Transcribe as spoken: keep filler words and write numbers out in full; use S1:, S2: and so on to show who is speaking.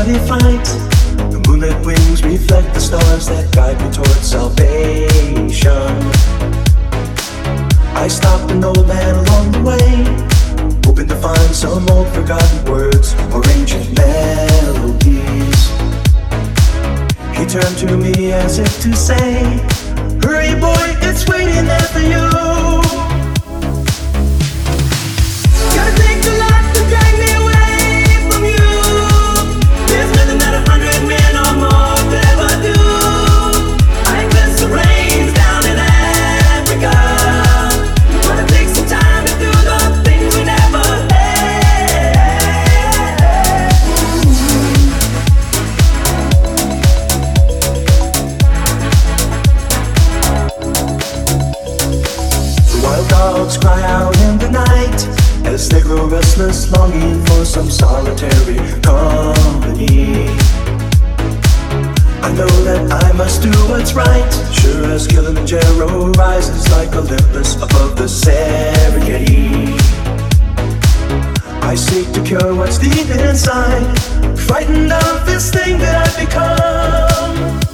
S1: starry flight. The moonlit wings reflect the stars that guide me towards salvation. I stopped an old man along the way, hoping to find some old forgotten words or ancient melodies. He turned to me as if to say, hurry boy, it's waiting there for you. Gotta take the light to drag me away from you. There's nothing that a hundred men or more could ever do. I miss the rains down in Africa. Wanna take some time to do the things we never had. The wild dogs cry out in the night as they grow restless, longing for some solitary company. I know that I must do what's right, sure as Kilimanjaro rises like Olympus above the Serengeti. I seek to cure what's deep inside, frightened of this thing that I've become.